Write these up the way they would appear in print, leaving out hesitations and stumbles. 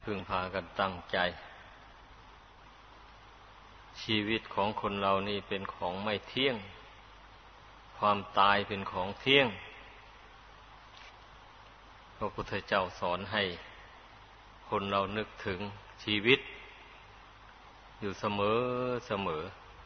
พึงพากันตั้งใจชีวิตของคนเรานี่เป็นของไม่เที่ยงความตายเป็นของเที่ยงพระพุทธเจ้าสอนให้คนเรานึกถึงชีวิตอยู่เสมอเสมอ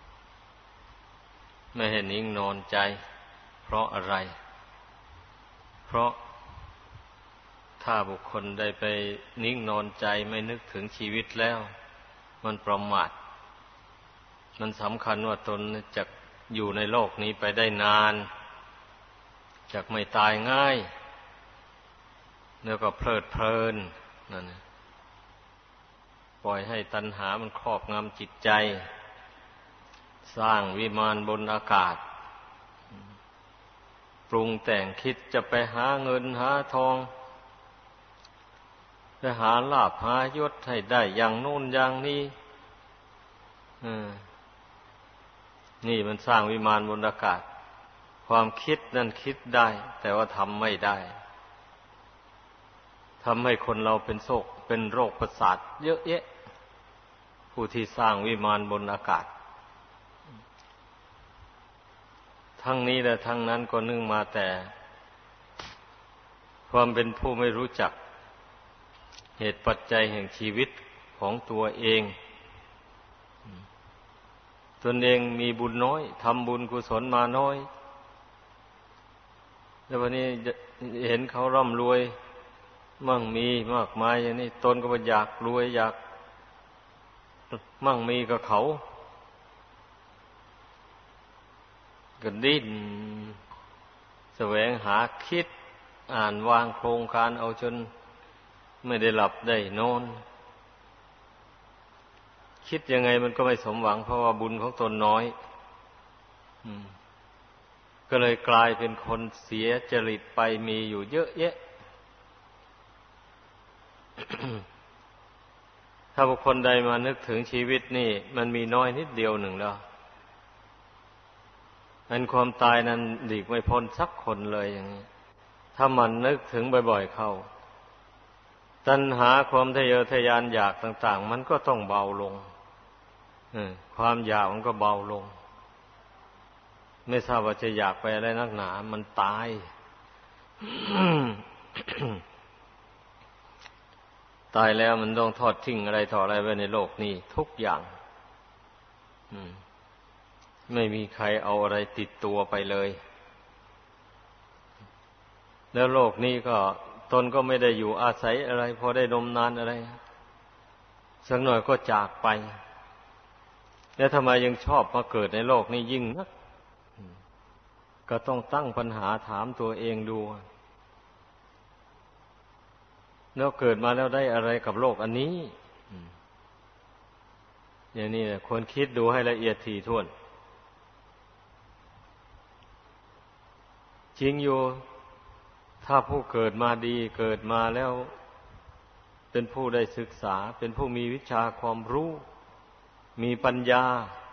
ไม่ให้นิ่งนอนใจเพราะอะไรเพราะถ้าบุคคลได้ไปนิ่งนอนใจไม่นึกถึงชีวิตแล้วมันประมาทมันสำคัญว่าตนจะอยู่ในโลกนี้ไปได้นานจะไม่ตายง่ายแล้วก็เพลิดเพลินนั่นปล่อยให้ตัณหามันครอบงำจิตใจสร้างวิมานบนอากาศปรุงแต่งคิดจะไปหาเงินหาทองไปหาลาภหายศให้ได้อย่างโน้นอย่างนี้นี่มันสร้างวิมานบนอากาศความคิดนั่นคิดได้แต่ว่าทำไม่ได้ทำให้คนเราเป็นโรคประสาทเยอะแยะผู้ที่สร้างวิมานบนอากาศทั้งนี้และทั้งนั้นก็เนื่องมาแต่ความเป็นผู้ไม่รู้จักเหตุปัจจัยแห่งชีวิตของตัวเองตนเองมีบุญน้อยทำบุญกุศลมาน้อยแล้ววันนี้เห็นเขาร่ำรวยมั่งมีมากมายอย่างนี้ตนก็อยากรวยอยากมั่งมีกับเขาก็ดิ้นแสวงหาคิดอ่านวางโครงการเอาจนไม่ได้หลับได้นอนคิดยังไงมันก็ไม่สมหวังเพราะว่าบุญของตนน้อยก็เลยกลายเป็นคนเสียจริตไปมีอยู่เยอะแยะ ถ้าบุคคลใดมานึกถึงชีวิตนี่มันมีน้อยนิดเดียวหนึ่งแล้วอันความตายนั้นหลีกไม่พ้นสักคนเลยอย่างนี้ถ้ามันนึกถึงบ่อยๆเข้าตัณหาความทะเยอทะยานอยากต่างๆมันก็ต้องเบาลงความอยากมันก็เบาลงไม่ทราบว่าจะอยากไปอะไรนักหนามันตาย ตายแล้วมันต้องทอดทิ้งอะไรต่ออะไรไว้ในโลกนี้ทุกอย่างไม่มีใครเอาอะไรติดตัวไปเลยแล้วโลกนี้ก็ตนก็ไม่ได้อยู่อาศัยอะไรพอได้ดมนานอะไรสักหน่อยก็จากไปแล้วทำไมยังชอบมาเกิดในโลกนี้ยิ่งนักก็ต้องตั้งปัญหาถามตัวเองดูแล้วเกิดมาแล้วได้อะไรกับโลกอันนี้อย่างนี้ควรคิดดูให้ละเอียดถี่ถ้วนจริงอยู่ถ้าผู้เกิดมาดีเกิดมาแล้วเป็นผู้ได้ศึกษาเป็นผู้มีวิชาความรู้มีปัญญา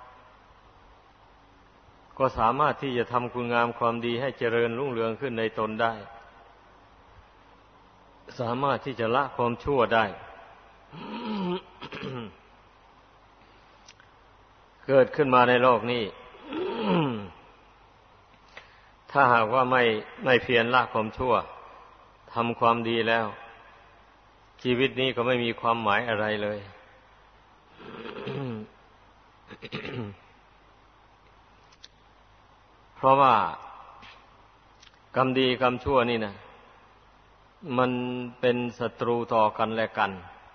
ก็สามารถที่จะทำคุณงามความดีให้เจริญรุ่งเรืองขึ้นในตนได้สามารถที่จะละความชั่วได้ เกิดขึ้นมาในโลกนี้ ถ้าหากว่าไม่เพียรละความชั่วทำความดีแล้วชีวิตนี้ก็ไม่มีความหมายอะไรเลย เพราะว่ากรรมดีกรรมชั่วนี่นะมันเป็นศัตรูต่อกันและกัน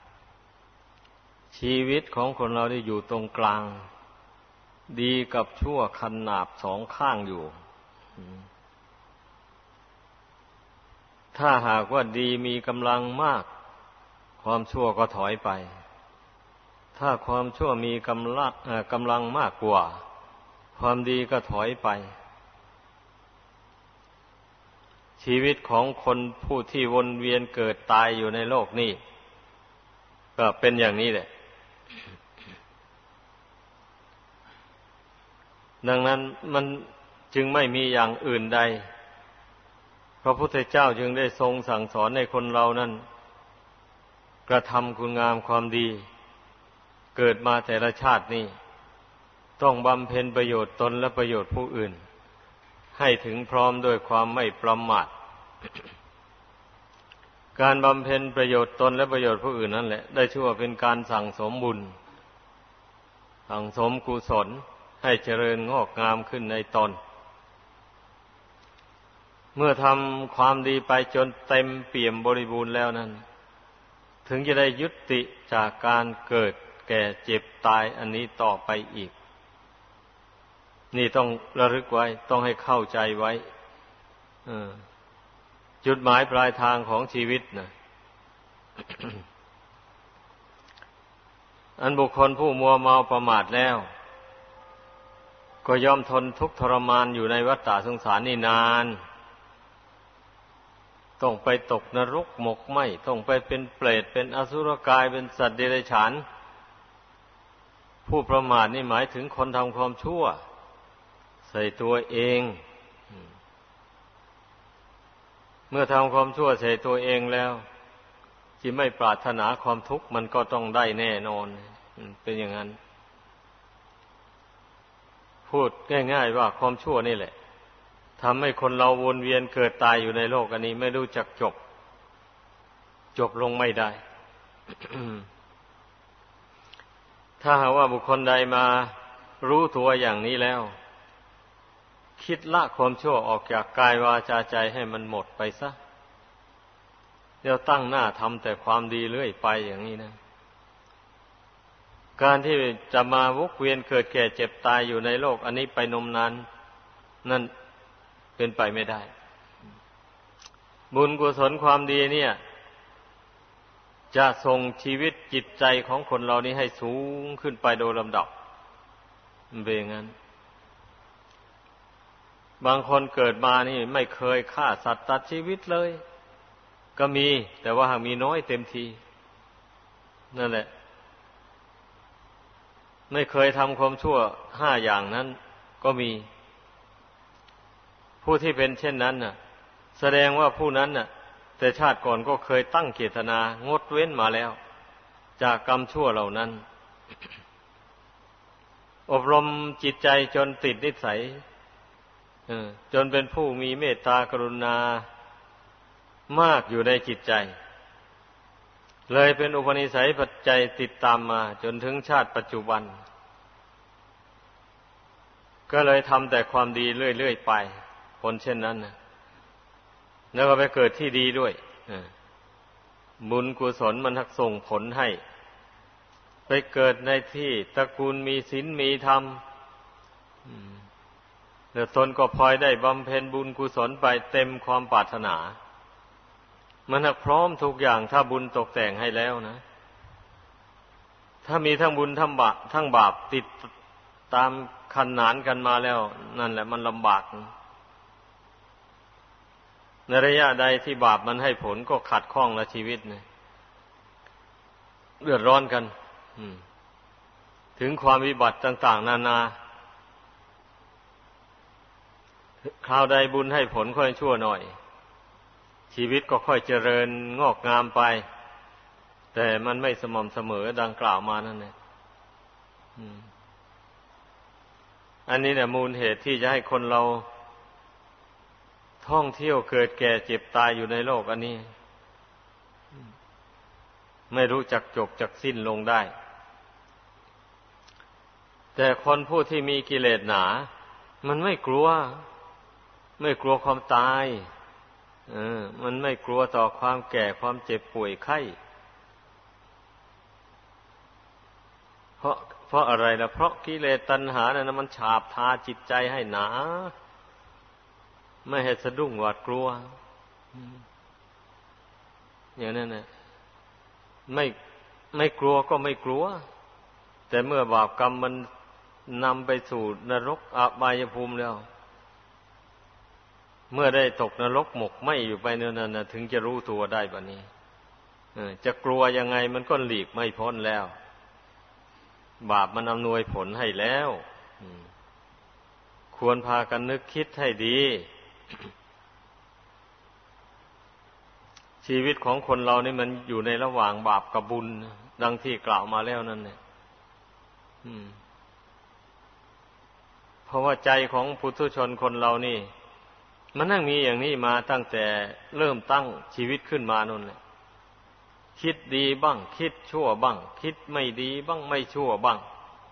ชีวิตของคนเราได้อยู่ตรงกลางดีกับชั่วขนาบสองข้างอยู่ถ้าหากว่าดีมีกำลังมากความชั่วก็ถอยไปถ้าความชั่วมีกำลังมากกว่าความดีก็ถอยไปชีวิตของคนผู้ที่วนเวียนเกิดตายอยู่ในโลกนี้ก็เป็นอย่างนี้แหละดังนั้นมันจึงไม่มีอย่างอื่นใดพระพุทธเจ้าจึงได้ทรงสั่งสอนให้คนเรานั้นกระทำคุณงามความดีเกิดมาแต่ละชาตินี่ต้องบำเพ็ญประโยชน์ตนและประโยชน์ผู้อื่นให้ถึงพร้อมด้วยความไม่ประมาท การบำเพ็ญประโยชน์ตนและประโยชน์ผู้อื่นนั่นแหละได้ชื่อว่าเป็นการสั่งสมบุญสั่งสมกุศลให้เจริญงอกงามขึ้นในตนเมื่อทำความดีไปจนเต็มเปี่ยมบริบูรณ์แล้วนั้นถึงจะได้ยุติจากการเกิดแก่เจ็บตายอันนี้ต่อไปอีกนี่ต้องระลึกไว้ต้องให้เข้าใจไว้จุดหมายปลายทางของชีวิตนะ อันบุคคลผู้มัวเมาประมาทแล้วก็ย่อมทนทุกข์ทรมานอยู่ในวัฏฏะสงสารนี่นานต้องไปตกนรกหมกไหม้ต้องไปเป็นเปรตเป็นอสุรกายเป็นสัตว์เดรัจฉานผู้ประมาทนี่หมายถึงคนทำความชั่วใส่ตัวเองเมื่อทำความชั่วใส่ตัวเองแล้วที่ไม่ปรารถนาความทุกข์มันก็ต้องได้แน่นอนเป็นอย่างนั้นพูดง่ายๆว่าความชั่วนี่แหละทำให้คนเราวนเวียนเกิดตายอยู่ในโลกอันนี้ไม่รู้จักจบลงไม่ได้ ถ้าหากว่าบุคคลใดมารู้ตัวอย่างนี้แล้วคิดละความชั่วออกจากกายวาจาใจให้มันหมดไปซะเดี๋ยวตั้งหน้าทำแต่ความดีเรื่อยไปอย่างนี้นะการที่จะมาวกเวียนเกิดแก่เจ็บตายอยู่ในโลกอันนี้ไปนมนานนั่นเป็นไปไม่ได้บุญกุศลความดีเนี่ยจะส่งชีวิตจิตใจของคนเรานี้ให้สูงขึ้นไปโดยลำดับเป็นอย่างนั้นบางคนเกิดมานี่ไม่เคยฆ่าสัตว์ตัดชีวิตเลยก็มีแต่ว่าหากมีน้อยเต็มทีนั่นแหละไม่เคยทำความชั่ว5 อย่างนั้นก็มีผู้ที่เป็นเช่นนั้นน่ะแสดงว่าผู้นั้นน่ะแต่ชาติก่อนก็เคยตั้งเจตนางดเว้นมาแล้วจากกรรมชั่วเหล่านั้น อบรมจิตใจจนติดนิสัยจนเป็นผู้มีเมตตากรุณามากอยู่ในจิตใจเลยเป็นอุปนิสัยปัจจัยติดตามมาจนถึงชาติปัจจุบันก็เลยทำแต่ความดีเรื่อยๆไปคนเช่นนั้นนะแล้วก็ไปเกิดที่ดีด้วยบุญกุศลมันทักส่งผลให้ไปเกิดในที่ตระกูลมีศีลมีธรรมแล้วตนก็พลอยได้บำเพ็ญบุญกุศลไปเต็มความปรารถนามันพร้อมทุกอย่างถ้าบุญตกแต่งให้แล้วนะถ้ามีทั้งบุญทั้งบาปติดตามขนานกันมาแล้วนั่นแหละมันลำบากในระยะใดที่บาปมันให้ผลก็ขัดข้องละชีวิตเนี่ยเดือดร้อนกันถึงความวิบัติต่างๆนานาคราวใดบุญให้ผลค่อยชั่วหน่อยชีวิตก็ค่อยเจริญงอกงามไปแต่มันไม่สม่ำเสมอดังกล่าวมานั่นแหละอันนี้เนี่ยมูลเหตุที่จะให้คนเราท่องเที่ยวเกิดแก่เจ็บตายอยู่ในโลกอันนี้ไม่รู้จักจบจักสิ้นลงได้แต่คนผู้ที่มีกิเลสหนามันไม่กลัวความตายมันไม่กลัวต่อความแก่ความเจ็บป่วยไข้เพราะอะไรล่ะเพราะกิเลสตัณหาเนี่ยมันฉาบทาจิตใจให้หนาไม่ให้สะดุ้งหวาดกลัวอย่างนั้นนะไม่กลัวก็ไม่กลัวแต่เมื่อบาปกรรมมันนำไปสู่นรกอบายภูมิแล้วเมื่อได้ตกนรกหมกไหม้อยู่ไปนั่นนะถึงจะรู้ตัวได้บัดนี้จะกลัวยังไงมันก็หลีกไม่พ้นแล้วบาปมันอำนวยผลให้แล้วควรพากันนึกคิดให้ดีฉชีวิตของคนเรานี่มันอยู่ในระหว่างบาปกับบุญดังที่กล่าวมาแล้วนั่นเนี่ยเพราะว่าใจของปุถุชนคนเรานี่มันนั่งมีอย่างนี้มาตั้งแต่เริ่มตั้งชีวิตขึ้นมานั่นแหละคิดดีบ้างคิดชั่วบ้างคิดไม่ดีบ้างไม่ชั่วบ้าง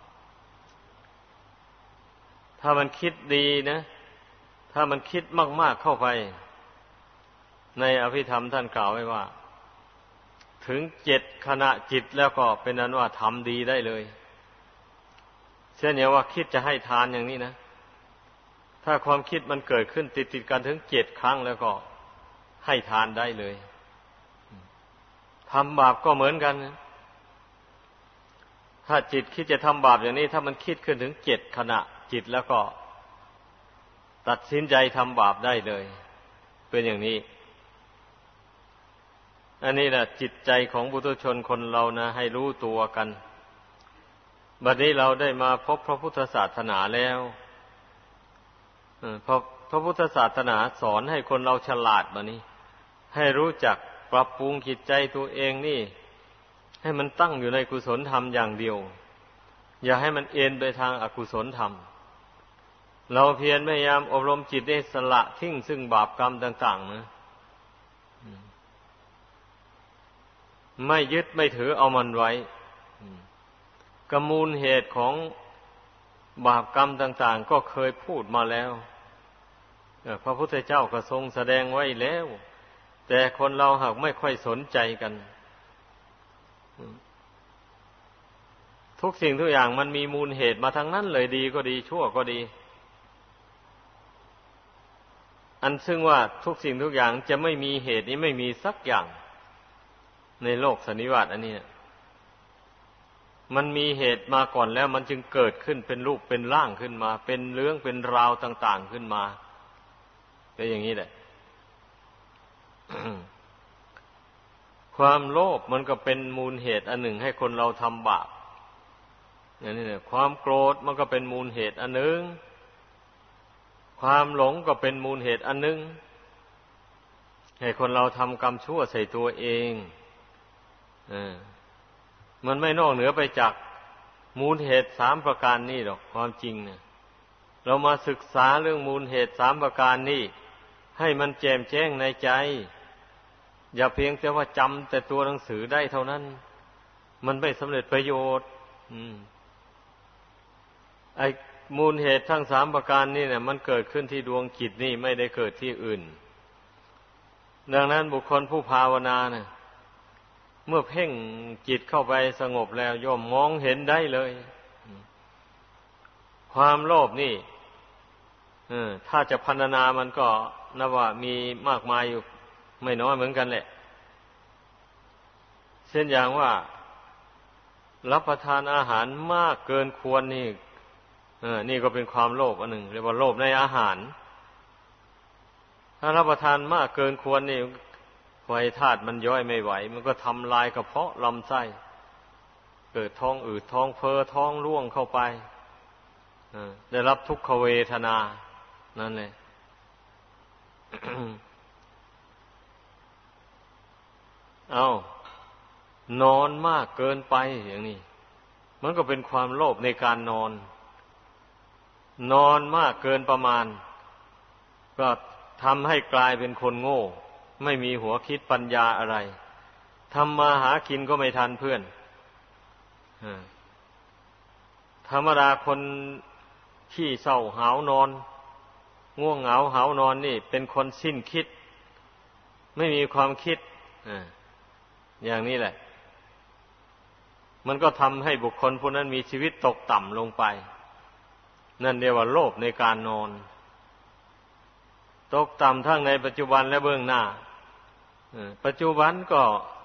ถ้ามันคิดดีนะถ้ามันคิดมากๆเข้าไปในอภิธรรมท่านกล่าวไว้ว่าถึง7 ขณะจิตแล้วก็เป็นนั้นว่าทำดีได้เลยเช่นอย่างว่าคิดจะให้ทานอย่างนี้นะถ้าความคิดมันเกิดขึ้นติดกันถึง7 ครั้งแล้วก็ให้ทานได้เลยทำบาปก็เหมือนกันนะถ้าจิตคิดจะทำบาปอย่างนี้ถ้ามันคิดขึ้นถึง7 ขณะจิตแล้วก็ตัดสินใจทำบาปได้เลยเป็นอย่างนี้อันนี้แหละจิตใจของปุถุชนคนเรานะให้รู้ตัวกันบัดนี้เราได้มาพบพระพุทธศาสนาแล้วพระพุทธศาสนาสอนให้คนเราฉลาดบัดนี้ให้รู้จักปรับปรุงจิตใจตัวเองนี่ให้มันตั้งอยู่ในกุศลธรรมอย่างเดียวอย่าให้มันเอ็นไปทางอกุศลธรรมเราเพียรพยายามอบรมจิตให้สละทิ้งซึ่งบาปกรรมต่างๆนะไม่ยึดไม่ถือเอามันไว้กมูลเหตุของบาปกรรมต่างๆก็เคยพูดมาแล้วพระพุทธเจ้าก็ทรงแสดงไว้แล้วแต่คนเราหากไม่ค่อยสนใจกันทุกสิ่งทุกอย่างมันมีมูลเหตุมาทั้งนั้นเลยดีก็ดีชั่วก็ดีอันซึ่งว่าทุกสิ่งทุกอย่างจะไม่มีเหตุนี้ไม่มีสักอย่างในโลกสันนิวาตอันนี้มันมีเหตุมาก่อนแล้วมันจึงเกิดขึ้นเป็นรูปเป็นร่างขึ้นมาเป็นเรื่องเป็นราวต่างๆขึ้นมาเป็นอย่างนี้แหละ ความโลภมันก็เป็นมูลเหตุอันหนึ่งให้คนเราทำบาปอย่างนี้เนี่ยความโกรธมันก็เป็นมูลเหตุอันหนึ่งความหลงก็เป็นมูลเหตุอันหนึ่งให้คนเราทำกรรมชั่วใส่ตัวเองมันไม่นอกเหนือไปจากมูลเหตุ3 ประการนี้หรอกความจริงเนี่ยเรามาศึกษาเรื่องมูลเหตุ3 ประการนี้ให้มันแจ่มแจ้งในใจอย่าเพียงแต่ว่าจำแต่ตัวหนังสือได้เท่านั้นมันไม่สำเร็จประโยชน์ไอ้มูลเหตุทั้ง3 ประการนี้เนี่ยมันเกิดขึ้นที่ดวงจิตนี่ไม่ได้เกิดที่อื่นดังนั้นบุคคลผู้ภาวนาเนี่ยเมื่อเพ่งจิตเข้าไปสงบแล้วย่อมมองเห็นได้เลยความโลภนี่ถ้าจะพรรณนามันก็นับว่ามีมากมายอยู่ไม่น้อยเหมือนกันแหละเช่นอย่างว่ารับประทานอาหารมากเกินควรนี่นี่ก็เป็นความโลภอันหนึ่งเรียกว่าโลภในอาหารถ้ารับประทานมากเกินควรนี่ไฟธาตุมันย่อยไม่ไหวมันก็ทำลายกระเพาะลำไส้เกิดท้องอืดท้องเฟ้อท้องร่วงเข้าไปได้รับทุกขเวทนานั่นแหละ นอนมากเกินไปอย่างนี้มันก็เป็นความโลภในการนอนมากเกินประมาณก็ทำให้กลายเป็นคนโง่ไม่มีหัวคิดปัญญาอะไรทำมาหากินก็ไม่ทันเพื่อนธรรมดาคนขี้เศร้าหาวนอนง่วงเหงาหาวนอนนี่เป็นคนสิ้นคิดไม่มีความคิดอย่างนี้แหละมันก็ทำให้บุคคลผู้นั้นมีชีวิตตกต่ำลงไปนั่นเรียกว่าโลภในการนอนตกต่ำทั้งในปัจจุบันและเบื้องหน้าปัจจุบันก็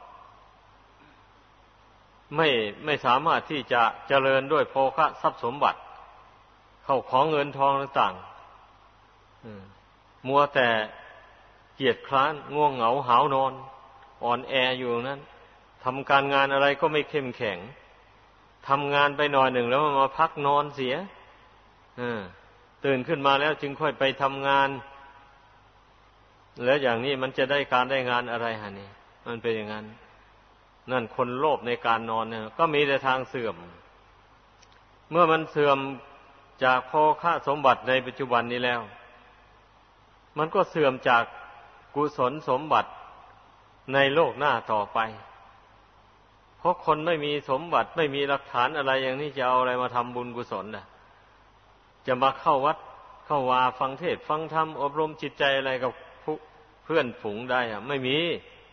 ไม่สามารถที่จะเจริญด้วยโภคะทรัพย์สมบัติเข้าของเงินทองต่างๆมัวแต่เกียจคร้านง่วงเหงาหาวนอนอ่อนแออยู่นั้นทำการงานอะไรก็ไม่เข้มแข็งทำงานไปหน่อยหนึ่งแล้วมาพักนอนเสียตื่นขึ้นมาแล้วจึงค่อยไปทำงานแล้วอย่างนี้มันจะได้การได้งานอะไรฮะนี่มันเป็นอย่างนั้นนั่นคนโลภในการนอนเนี่ยก็มีแต่ทางเสื่อมเมื่อมันเสื่อมจากโภคสมบัติในปัจจุบันนี้แล้วมันก็เสื่อมจากกุศลสมบัติในโลกหน้าต่อไปเพราะคนไม่มีสมบัติไม่มีหลักฐานอะไรอย่างนี้จะเอาอะไรมาทำบุญกุศลน่ะจะมาเข้าวัดเข้าวาฟังเทศน์ฟังธรรมอบรมจิตใจอะไรกับเพื่อนฝูงได้อะไม่มี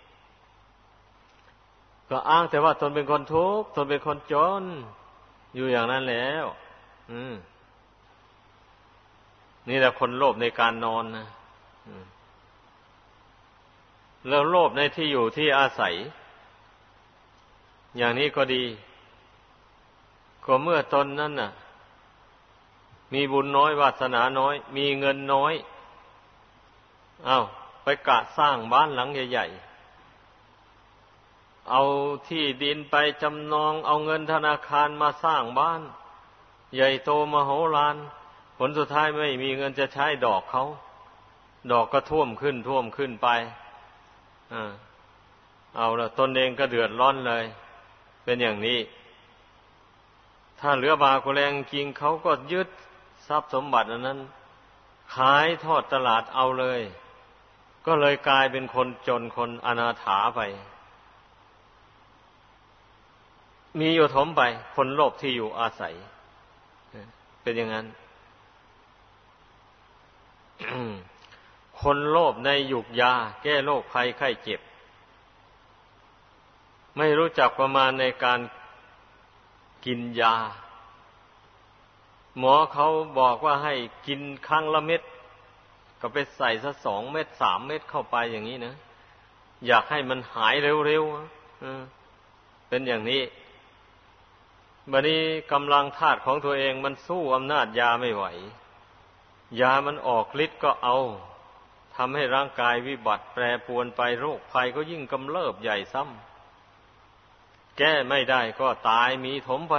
ก็อ้างแต่ว่าตนเป็นคนทุกข์ตนเป็นคนจนอยู่อย่างนั้นแล้วนี่แหละคนโลภในการนอนนะแล้วโลภในที่อยู่ที่อาศัยอย่างนี้ก็ดีก็เมื่อตนนั้นน่ะมีบุญน้อยวาสนาน้อยมีเงินน้อยไปกะสร้างบ้านหลังใหญ่ๆเอาที่ดินไปจำนองเอาเงินธนาคารมาสร้างบ้านใหญ่โตมโหฬารผลสุดท้ายไม่มีเงินจะใช้ดอกเขาดอกก็ท่วมขึ้นไปเอาละตนเองก็เดือดร้อนเลยเป็นอย่างนี้ถ้าเหลือบากว่าแรงจริงเขาก็ยึดทรัพย์สมบัติอันนั้นขายทอดตลาดเอาเลยก็เลยกลายเป็นคนจนคนอนาถาไปมีอยู่ถมไปคนโลภที่อยู่อาศัยเป็นอย่างนั้น คนโลภในหยุกยาแก้โรคภัยไข้เจ็บไม่รู้จักประมาณในการกินยาหมอเขาบอกว่าให้กินครั้งละเม็ดก็ไปใส่สัก2 เม็ด3 เม็ดเข้าไปอย่างนี้นะอยากให้มันหายเร็วๆเป็นอย่างนี้บัดนี้กำลังธาตุของตัวเองมันสู้อำนาจยาไม่ไหวยามันออกฤทธิ์ก็เอาทำให้ร่างกายวิบัติแปรปรวนไปโรคภัยก็ยิ่งกำเริบใหญ่ซ้ำแก้ไม่ได้ก็ตายมีถมไป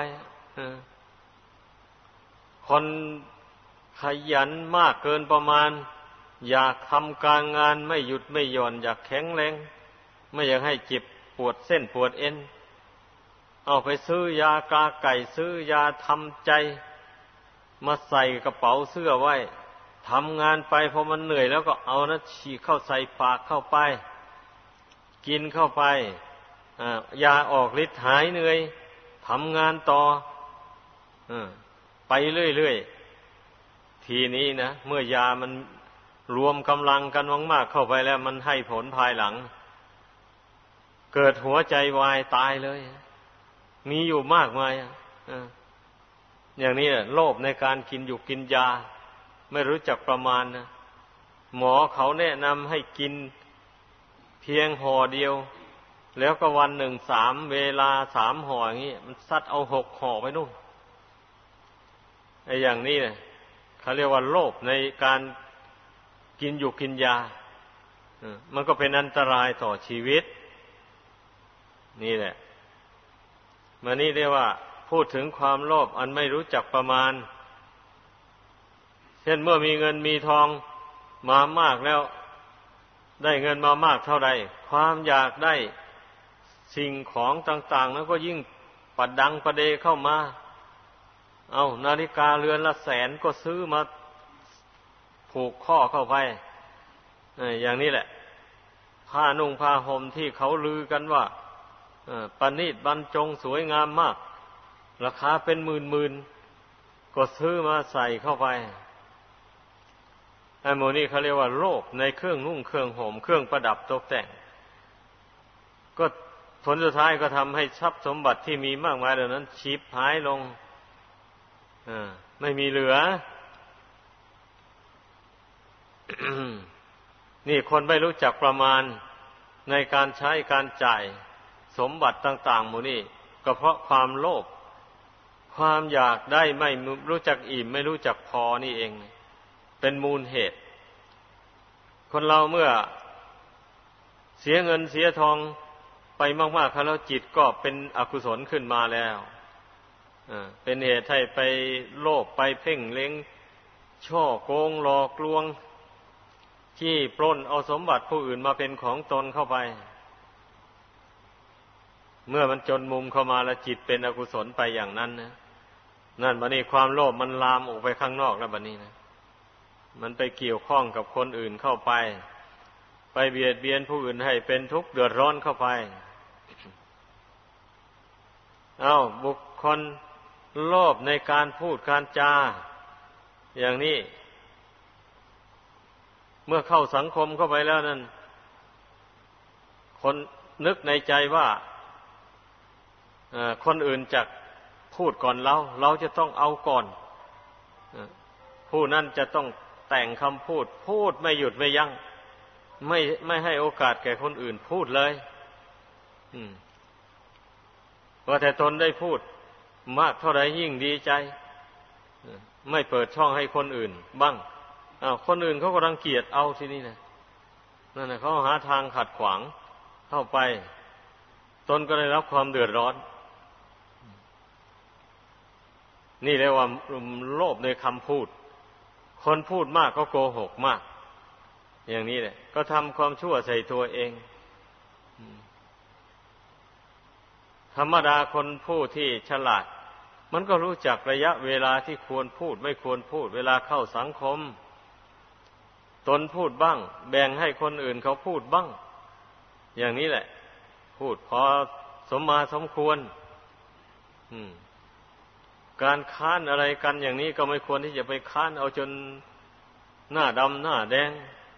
คนขยันมากเกินประมาณอยากทำการงานไม่หยุดไม่หย่อนอยากแข็งแรงไม่อยากให้เจ็บปวดเส้นปวดเอ็นเอาไปซื้อยากาไก่ซื้อยาทำใจมาใส่กระเป๋าเสื้อไว้ทำงานไปพอมันเหนื่อยแล้วก็เอานะฉีกเข้าใส่ปากเข้าไปกินเข้าไปยาออกฤทธิ์หายเหนื่อยทำงานต่อไปเรื่อยๆทีนี้นะเมื่อยามันรวมกำลังกันมากๆเข้าไปแล้วมันให้ผลภายหลังเกิดหัวใจวายตายเลยมีอยู่มากมายอย่างนี้โลภในการกินอยู่กินยาไม่รู้จักประมาณนะหมอเขาแนะนำให้กินเพียงห่อเดียวแล้วก็วันหนึ่ง3 เวลา3 ห่ออย่างนี้มันซัดเอา6 ห่อไปนู่นไอ้อย่างนี้เนี่ยเขาเรียกว่าโลภในการกินอยู่กินยามันก็เป็นอันตรายต่อชีวิตนี่แหละมานี่เรียกว่าพูดถึงความโลภอันไม่รู้จักประมาณเช่นเมื่อมีเงินมีทองมามากแล้วได้เงินมามากเท่าใดความอยากได้สิ่งของต่างๆนั้นก็ยิ่งประดังประเดเข้ามาเอานาฬิกาเรือนละแสนก็ซื้อมาผูกข้อเข้าไปอย่างนี้แหละผ้านุ่งผ้าห่มที่เขาลือกันว่าประณีตบรรจงสวยงามมากราคาเป็นหมื่นๆก็ซื้อมาใส่เข้าไปไอ้โมนี่เขาเรียกว่าโลภในเครื่องนุ่งเครื่องห่มเครื่องประดับตกแต่งก็ผลสุดท้ายก็ทำให้ทรัพย์สมบัติที่มีมากมายเหล่านั้นฉิบหายลงไม่มีเหลือ นี่คนไม่รู้จักประมาณในการใช้การจ่ายสมบัติต่างๆหมู่นี้ก็เพราะความโลภความอยากได้ไม่รู้จักอิ่มไม่รู้จักพอนี่เองเป็นมูลเหตุคนเราเมื่อเสียเงินเสียทองไปมากๆแล้วจิตก็เป็นอกุศลขึ้นมาแล้วเป็นเหตุให้ไปโลภไปเพ่งเล็งช่อโกงหลอกลวงจี้ปล้นเอาสมบัติผู้อื่นมาเป็นของตนเข้าไปเมื่อมันจนมุมเข้ามาแล้วจิตเป็นอกุศลไปอย่างนั้นนะนั่นบัดนี้ความโลภมันลามออกไปข้างนอกแล้วบัดนี้นะมันไปเกี่ยวข้องกับคนอื่นเข้าไปไปเบียดเบียนผู้อื่นให้เป็นทุกข์เดือดร้อนเข้าไปบุคคลโลภในการพูดการจาอย่างนี้เมื่อเข้าสังคมเข้าไปแล้วนั้นคนนึกในใจว่าคนอื่นจะพูดก่อนเราจะต้องเอาก่อนผู้นั้นจะต้องแต่งคำพูดไม่หยุดไม่ยั้งไม่ให้โอกาสแก่คนอื่นพูดเลยว่าแต่ตนได้พูดมากเท่าไรยิ่งดีใจไม่เปิดช่องให้คนอื่นบ้างคนอื่นเขาก็รังเกียจเอาที่นี่นะนั่นนะเขาหาทางขัดขวางเข้าไปตนก็ได้รับความเดือดร้อนนี่เรียกว่าโลภในคำพูดคนพูดมากก็โกหกมากอย่างนี้แหละก็ทำความชั่วใส่ตัวเองธรรมดาคนผู้ที่ฉลาดมันก็รู้จักระยะเวลาที่ควรพูดไม่ควรพูดเวลาเข้าสังคมตนพูดบ้างแบ่งให้คนอื่นเขาพูดบ้างอย่างนี้แหละพูดพอสมมาสมควรการค้านอะไรกันอย่างนี้ก็ไม่ควรที่จะไปค้านเอาจนหน้าดำหน้าแดง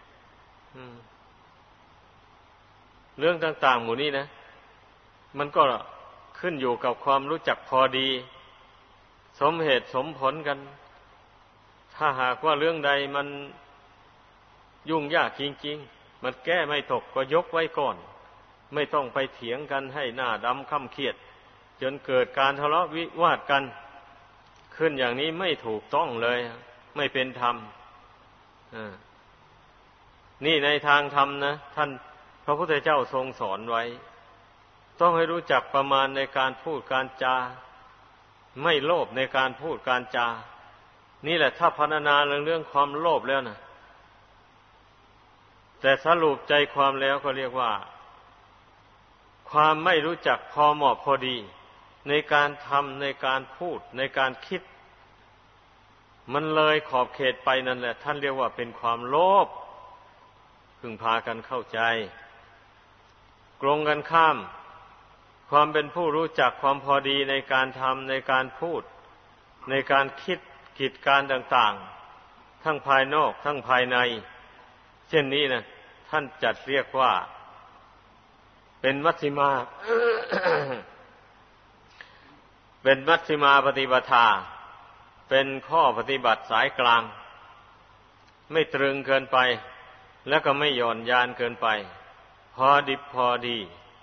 เรื่องต่างๆหมู่นี้นะมันก็ขึ้นอยู่กับความรู้จักพอดีสมเหตุสมผลกันถ้าหากว่าเรื่องใดมันยุ่งยากจริงๆมันแก้ไม่ตกก็ยกไว้ก่อนไม่ต้องไปเถียงกันให้หน้าดำค่ำเครียดจนเกิดการทะเลาะวิวาทกันขึ้นอย่างนี้ไม่ถูกต้องเลยไม่เป็นธรรมนี่ในทางธรรมนะท่านพระพุทธเจ้าทรงสอนไว้ต้องให้รู้จักประมาณในการพูดการจาไม่โลภในการพูดการจานี่แหละถ้าพรรณนาเรื่องความโลภแล้วนะแต่สรุปใจความแล้วก็เรียกว่าความไม่รู้จักพอเหมาะพอดีในการทำในการพูดในการคิดมันเลยขอบเขตไปนั่นแหละท่านเรียกว่าเป็นความโลภพึงพากันเข้าใจตรงกันข้ามความเป็นผู้รู้จักความพอดีในการทำในการพูดในการคิดกิจการต่างๆทั้งภายนอกทั้งภายในเช่นนี้นะท่านจัดเรียกว่าเป็นมัชฌิมา เป็นมัชฌิมาปฏิปทาเป็นข้อปฏิบัติสายกลางไม่ตรึงเกินไปแล้วก็ไม่หย่อนยานเกินไปพอดิบพอดี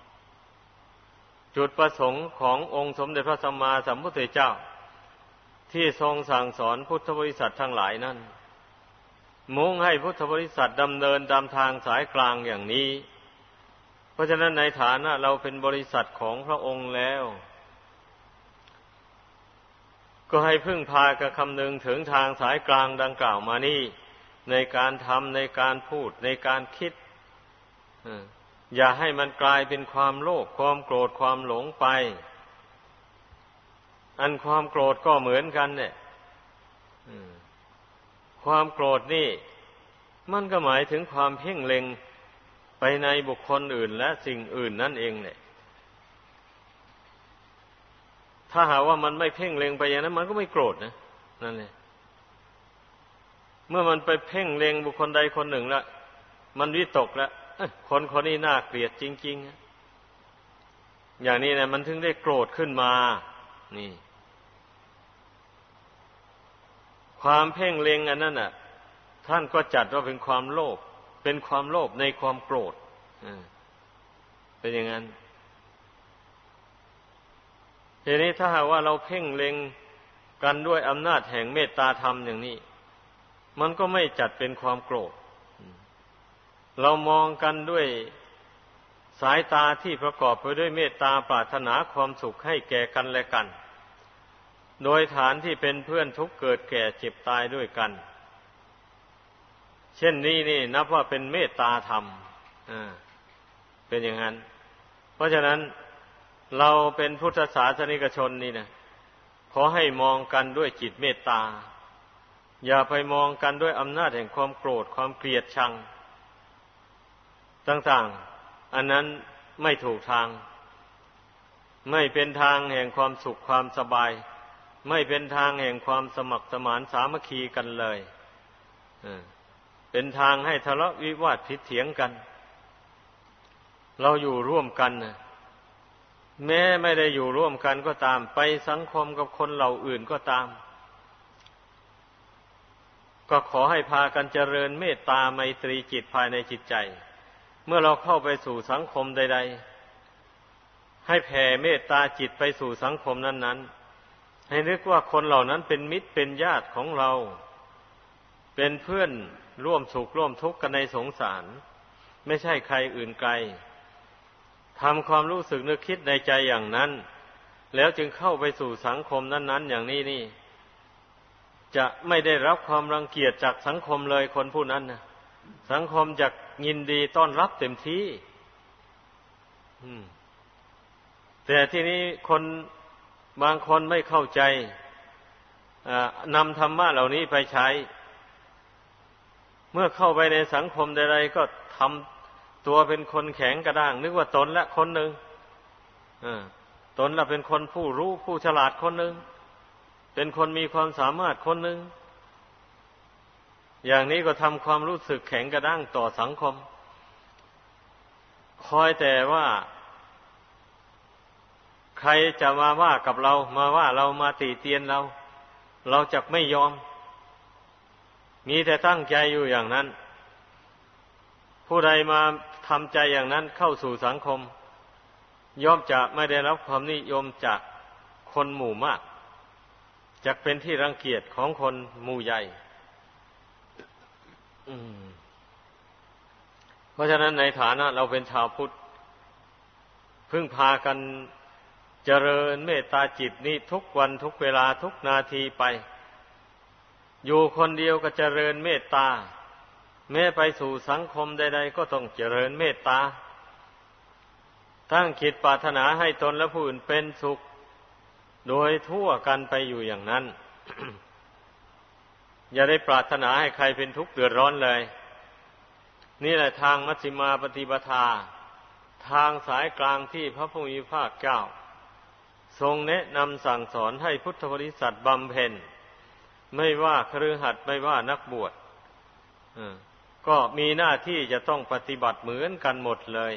จุดประสงค์ขององค์สมเด็จพระสัมมาสัมพุทธเจ้าที่ทรงสั่งสอนพุทธบริษัททั้งหลายนั้นมุ่งให้พุทธบริษัทดำเนินตามทางสายกลางอย่างนี้เพราะฉะนั้นในฐานะเราเป็นบริษัทของพระองค์แล้วก็ให้พึ่งพากระคำนึงถึงทางสายกลางดังกล่าวมานี่ในการทำในการพูดในการคิดอย่าให้มันกลายเป็นความโลภความโกรธความหลงไปอันความโกรธก็เหมือนกันเนี่ยความโกรธนี่มันก็หมายถึงความเพ่งเล็งไปในบุคคลอื่นและสิ่งอื่นนั่นเองเนี่ยถ้าหากว่ามันไม่เพ่งเล็งไปอย่างนั้นมันก็ไม่โกรธนะนั่นแหละเมื่อมันไปเพ่งเล็งบุคคลใดคนหนึ่งแล้วมันวิตกแล้วคนคนนี้น่าเกลียดจริงๆอย่างนี้นะมันถึงได้โกรธขึ้นมานี่ความเพ่งเล็งอันนั้นน่ะท่านก็จัดว่าเป็นความโลภเป็นความโลภในความโกรธเป็นอย่างนั้นทีนี้ถ้าหากว่าเราเพ่งเล็งกันด้วยอำนาจแห่งเมตตาธรรมอย่างนี้มันก็ไม่จัดเป็นความโกรธเรามองกันด้วยสายตาที่ประกอบไปด้วยเมตตาปรารถนาความสุขให้แก่กันและกันโดยฐานที่เป็นเพื่อนทุกข์เกิดแก่เจ็บตายด้วยกันเช่นนี้นี่นับว่าเป็นเมตตาธรรมเป็นอย่างนั้นเพราะฉะนั้นเราเป็นพุทธศาสนิกชนนี่นะขอให้มองกันด้วยจิตเมตตาอย่าไปมองกันด้วยอำนาจแห่งความโกรธความเกลียดชังต่างๆอันนั้นไม่ถูกทางไม่เป็นทางแห่งความสุขความสบายไม่เป็นทางแห่งความสมัครสมานสามัคคีกันเลยเป็นทางให้ทะเลาะวิวาทผิดเถียงกันเราอยู่ร่วมกันนะแม้ไม่ได้อยู่ร่วมกันก็ตามไปสังคมกับคนเหล่าอื่นก็ตามก็ขอให้พากันเจริญเมตตาไมตรีจิตภายในจิตใจเมื่อเราเข้าไปสู่สังคมใดๆให้แผ่เมตตาจิตไปสู่สังคมนั้นๆให้นึกว่าคนเหล่านั้นเป็นมิตรเป็นญาติของเราเป็นเพื่อนร่วมสุขร่วมทุกข์กันในสงสารไม่ใช่ใครอื่นไกลทำความรู้สึกนึกคิดในใจอย่างนั้นแล้วจึงเข้าไปสู่สังคมนั้นๆอย่างนี้นี่จะไม่ได้รับความรังเกียจจากสังคมเลยคนผู้นั้นนะสังคมจะยินดีต้อนรับเต็มที่แต่ที่นี้คนบางคนไม่เข้าใจนำธรรมะเหล่านี้ไปใช้เมื่อเข้าไปในสังคมใดๆก็ทำตัวเป็นคนแข็งกระด้างนึกว่าตนละคนหนึ่งตนละเป็นคนผู้รู้ผู้ฉลาดคนหนึ่งเป็นคนมีความสามารถคนหนึ่งอย่างนี้ก็ทำความรู้สึกแข็งกระด้างต่อสังคมคอยแต่ว่าใครจะมาว่ากับเรามาว่าเรามาติเตียนเราจะไม่ยอมมีแต่ตั้งใจอยู่อย่างนั้นผู้ใดมาทำใจอย่างนั้นเข้าสู่สังคมย่อมจะไม่ได้รับความนิยมจากคนหมู่มากจะเป็นที่รังเกียจของคนหมู่ใหญ่เพราะฉะนั้นในฐานะเราเป็นชาวพุทธพึ่งพากันเจริญเมตตาจิตนี้ทุกวันทุกเวลาทุกนาทีไปอยู่คนเดียวก็เจริญเมตตาแม้ไปสู่สังคมใดๆก็ต้องเจริญเมตตาตั้งจิตปรารถนาให้ตนและผู้อื่นเป็นสุขโดยทั่วกันไปอยู่อย่างนั้น อย่าได้ปรารถนาให้ใครเป็นทุกข์เดือดร้อนเลยนี่แหละทางมัชฌิมาปฏิปทาทางสายกลางที่พระผู้มีพระภาคเจ้าทรงแนะนำสั่งสอนให้พุทธบริษัทบำเพ็ญไม่ว่าคฤหัสถ์ไม่ว่านักบวชก็มีหน้าที่จะต้องปฏิบัติเหมือนกันหมดเลย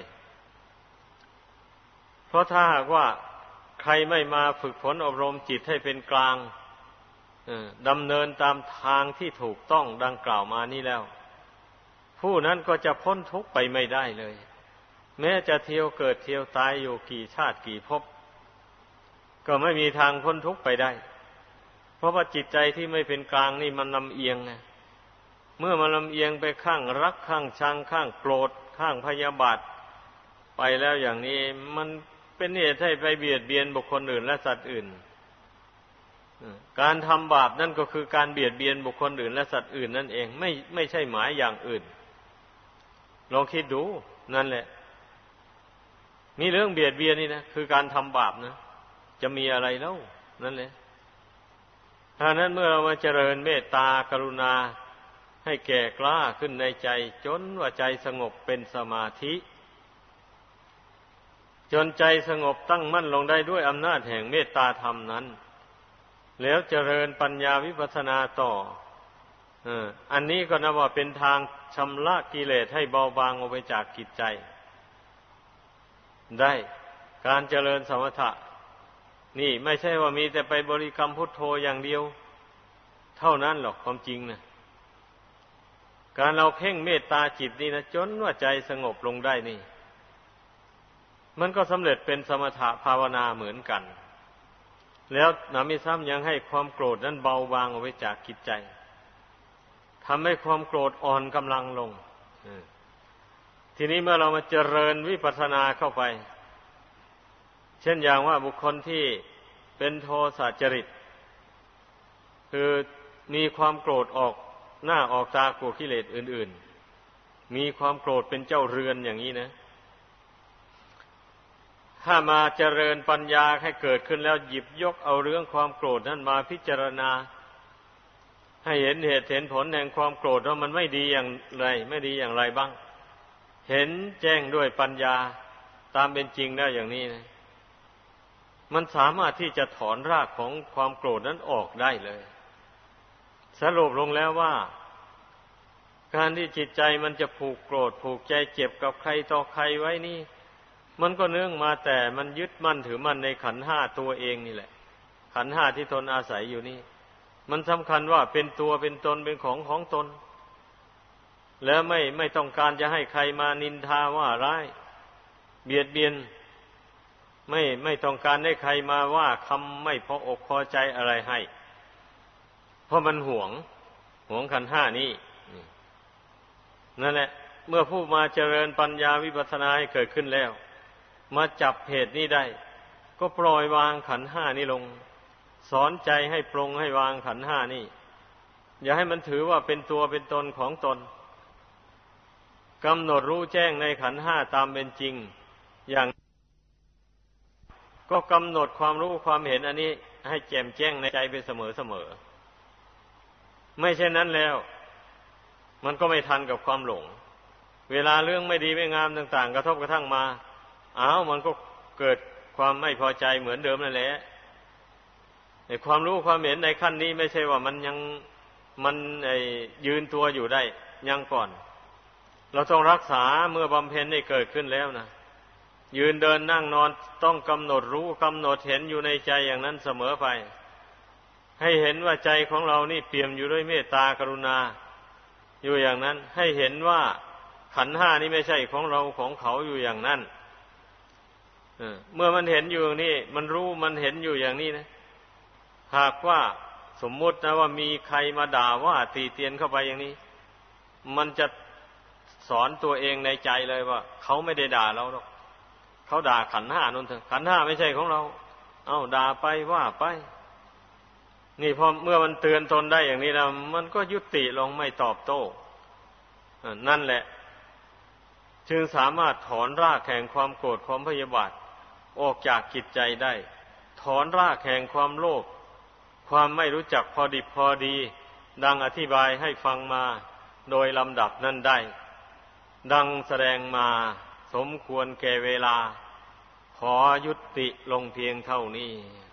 เพราะถ้าหากว่าใครไม่มาฝึกฝนอบรมจิตให้เป็นกลางดำเนินตามทางที่ถูกต้องดังกล่าวมานี้แล้วผู้นั้นก็จะพ้นทุกข์ไปไม่ได้เลยแม้จะเที่ยวเกิดเที่ยวตายอยู่กี่ชาติกี่ภพก็ไม่มีทางพ้นทุกข์ไปได้เพราะว่าจิตใจที่ไม่เป็นกลางนี่มันลำเอียงไงเมื่อมันลำเอียงไปข้างรักข้างชังข้างโกรธข้างพยาบาทไปแล้วอย่างนี้มันเป็นเหตุให้ไปเบียดเบียนบุคคลอื่นและสัตว์อื่นการทำบาปนั่นก็คือการเบียดเบียนบุคคลอื่นและสัตว์อื่นนั่นเองไม่ใช่หมายอย่างอื่นลองคิดดูนั่นแหละมีเรื่องเบียดเบียนนี่นะคือการทำบาปนะจะมีอะไรเล่านั่นแหละถ้านั้นเมื่อเรามาเจริญเมตตากรุณาให้แก่กล้าขึ้นในใจจนว่าใจสงบเป็นสมาธิจนใจสงบตั้งมั่นลงได้ด้วยอำนาจแห่งเมตตาธรรมนั้นแล้วเจริญปัญญาวิปัสสนาต่ออันนี้ก็นับว่าเป็นทางชำระกิเลสให้เบาบางออกไปจากจิตใจได้การเจริญสมถะนี่ไม่ใช่ว่ามีแต่ไปบริกรรมพุทโธอย่างเดียวเท่านั้นหรอกความจริงนะการเราเพ่งเมตตาจิตนี่นะจนว่าใจสงบลงได้นี่มันก็สำเร็จเป็นสมถะภาวนาเหมือนกันแล้วหนำซ้ำยังให้ความโกรธนั้นเบาบางออกไปจากจิตใจทำให้ความโกรธอ่อนกำลังลงทีนี้เมื่อเรามาเจริญวิปัสสนาเข้าไปเช่นอย่างว่าบุคคลที่เป็นโทสะจริตคือมีความโกรธออกหน้าออกตากลัวกิเลสอื่นๆมีความโกรธเป็นเจ้าเรือนอย่างนี้นะถ้ามาเจริญปัญญาให้เกิดขึ้นแล้วหยิบยกเอาเรื่องความโกรธนั้นมาพิจารณาให้เห็นเหตุเห็นผลแห่งความโกรธว่ามันไม่ดีอย่างไรไม่ดีอย่างไรบ้างเห็นแจ้งด้วยปัญญาตามเป็นจริงได้อย่างนี้นะมันสามารถที่จะถอนรากของความโกรธนั้นออกได้เลยสรุปลงแล้วว่าการที่จิตใจมันจะผูกโกรธผูกใจเจ็บกับใครต่อใครไว้นี่มันก็เนื่องมาแต่มันยึดมั่นถือมั่นในขันธ์ห้าตัวเองนี่แหละขันธ์ห้าที่ตนอาศัยอยู่นี่มันสำคัญว่าเป็นตัวเป็นตนเป็นของตนแล้วไม่ต้องการจะให้ใครมานินทาว่าร้ายเบียดเบียนไม่ต้องการให้ใครมาว่าคำไม่พออกพอใจอะไรให้เพราะมันหวงขันธ์ห้านี้นั่นแหละเมื่อผู้มาเจริญปัญญาวิปัสสนาให้เกิดขึ้นแล้วมาจับเหตุนี้ได้ก็ปล่อยวางขันธ์ห้านี้ลงสอนใจให้ปรงให้วางขันธ์ห้านี่อย่าให้มันถือว่าเป็นตัวเป็นตนของตนกำหนดรู้แจ้งในขันธ์ห้าตามเป็นจริงอย่างก็กำหนดความรู้ความเห็นอันนี้ให้แจ่มแจ้งในใจไปเสมอไม่เช่นนั้นแล้วมันก็ไม่ทันกับความหลงเวลาเรื่องไม่ดีไม่งามต่างๆกระทบกระทั่งมามันก็เกิดความไม่พอใจเหมือนเดิมนั่นแหละในความรู้ความเห็นในขั้นนี้ไม่ใช่ว่ามันยืนตัวอยู่ได้ยังก่อนเราต้องรักษาเมื่อบำเพ็ญได้เกิดขึ้นแล้วนะยืนเดินนั่งนอนต้องกำหนดรู้กำหนดเห็นอยู่ในใจอย่างนั้นเสมอไปให้เห็นว่าใจของเรานี่เปี่ยมอยู่ด้วยเมตตากรุณาอยู่อย่างนั้นให้เห็นว่าขันธ์ห้านี้ไม่ใช่ของเราของเขาอยู่อย่างนั้นเมื่อมันเห็นอยู่อย่างนี้มันรู้มันเห็นอยู่อย่างนี้นะหากว่าสมมุตินะว่ามีใครมาด่าว่าตีเตียนเข้าไปอย่างนี้มันจะสอนตัวเองในใจเลยว่าเขาไม่ได้ด่าเราหรอกเขาด่าขันธ์ห้านั่นเถอะขันธ์ห้าไม่ใช่ของเราด่าไปว่าไปนี่พอเมื่อมันเตือนตนได้อย่างนี้แล้วมันก็ยุติลงไม่ตอบโต้นั่นแหละจึงสามารถถอนรากแห่งความโกรธความพยาบาทออกจากจิตใจได้ถอนรากแห่งความโลภความไม่รู้จักพอดิบพอดีดังอธิบายให้ฟังมาโดยลำดับนั้นได้ดังแสดงมาสมควรแก่เวลาขอยุติลงเพียงเท่านี้